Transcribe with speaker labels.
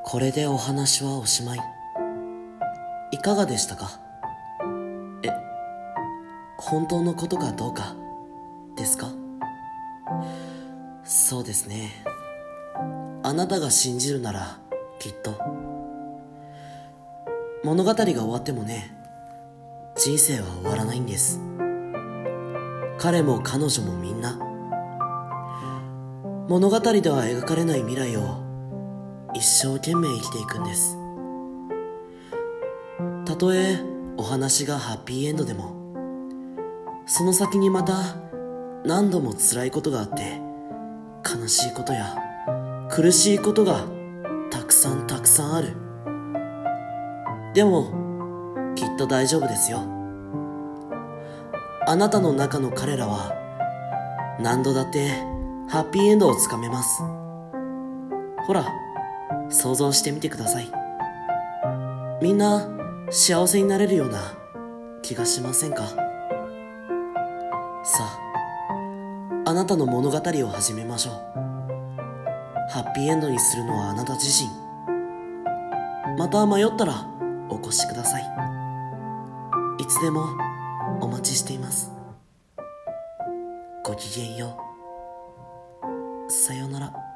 Speaker 1: これでお話はおしまい。いかがでしたか？え、本当のことかどうかですか？そうですね。あなたが信じるならきっと。物語が終わってもね、人生は終わらないんです。彼も彼女もみんな。物語では描かれない未来を一生懸命生きていくんです。たとえお話がハッピーエンドでも、その先にまた何度も辛いことがあって、悲しいことや苦しいことがたくさんたくさんある。でもきっと大丈夫ですよ。あなたの中の彼らは何度だってハッピーエンドをつかめます。ほら、想像してみてください。みんな幸せになれるような気がしませんか？さあ、あなたの物語を始めましょう。ハッピーエンドにするのはあなた自身。また迷ったらお越しください。いつでもお待ちしています。ごきげんよう。さようなら。